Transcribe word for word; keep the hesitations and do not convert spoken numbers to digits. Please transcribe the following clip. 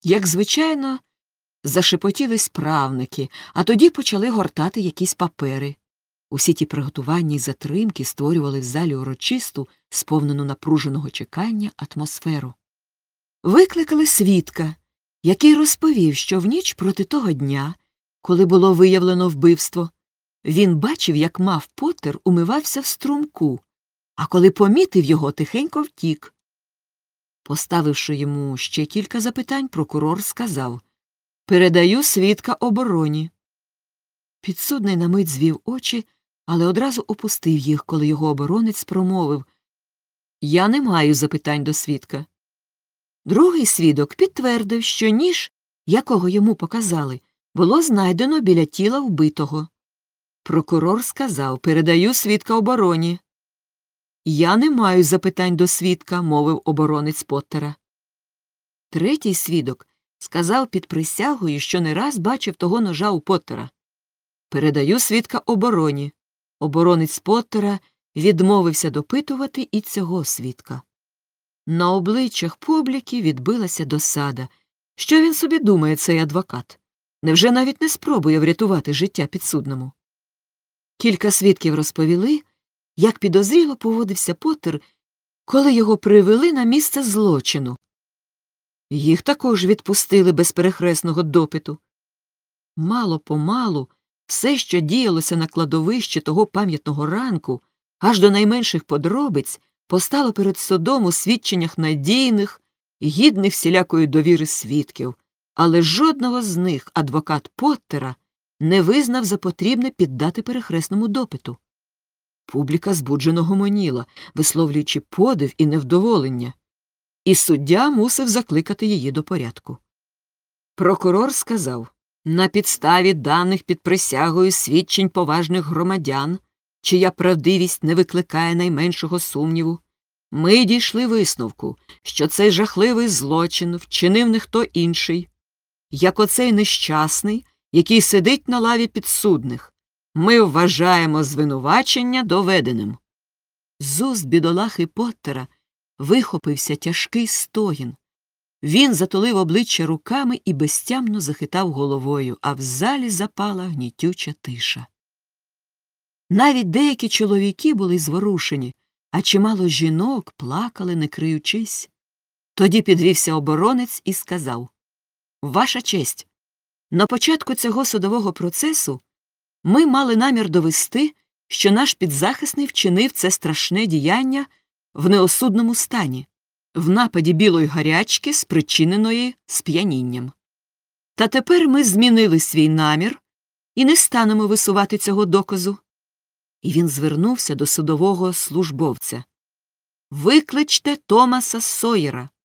Як звичайно, зашепотіли справники, а тоді почали гортати якісь папери. Усі ті приготування й затримки створювали в залі урочисту, сповнену напруженого чекання, атмосферу. Викликали свідка, який розповів, що в ніч проти того дня, коли було виявлено вбивство, він бачив, як мав Поттер умивався в струмку, а коли помітив його, тихенько втік. Поставивши йому ще кілька запитань, прокурор сказав: «Передаю свідка обороні». Підсудний на мить звів очі, але одразу опустив їх, коли його оборонець промовив: «Я не маю запитань до свідка». Другий свідок підтвердив, що ніж, якого йому показали, було знайдено біля тіла вбитого. Прокурор сказав: «Передаю свідка обороні». «Я не маю запитань до свідка», – мовив оборонець Поттера. Третій свідок сказав під присягою, що не раз бачив того ножа у Поттера. «Передаю свідка обороні». Оборонець Поттера відмовився допитувати і цього свідка. На обличчях публіки відбилася досада. Що він собі думає, цей адвокат? Невже навіть не спробує врятувати життя підсудному? Кілька свідків розповіли, як підозріло поводився Поттер, коли його привели на місце злочину. Їх також відпустили без перехресного допиту. Мало-помалу все, що діялося на кладовищі того пам'ятного ранку, аж до найменших подробиць, постало перед судом у свідченнях надійних, гідних всілякої довіри свідків, але жодного з них адвокат Поттера не визнав за потрібне піддати перехресному допиту. Публіка збуджено гомоніла, висловлюючи подив і невдоволення, і суддя мусив закликати її до порядку. Прокурор сказав: «На підставі даних під присягою свідчень поважних громадян, чия правдивість не викликає найменшого сумніву, ми дійшли висновку, що цей жахливий злочин вчинив не хто інший, як оцей нещасний, який сидить на лаві підсудних. Ми вважаємо звинувачення доведеним». З уст бідолахи Поттера вихопився тяжкий стогін. Він затулив обличчя руками і безтямно захитав головою, а в залі запала гнітюча тиша. Навіть деякі чоловіки були зворушені, а чимало жінок плакали, не криючись. Тоді підвівся оборонець і сказав: «Ваша честь, на початку цього судового процесу ми мали намір довести, що наш підзахисний вчинив це страшне діяння в неосудному стані, в нападі білої гарячки, спричиненої сп'янінням. Та тепер ми змінили свій намір і не станемо висувати цього доказу». І він звернувся до судового службовця: «Викличте Томаса Сойера».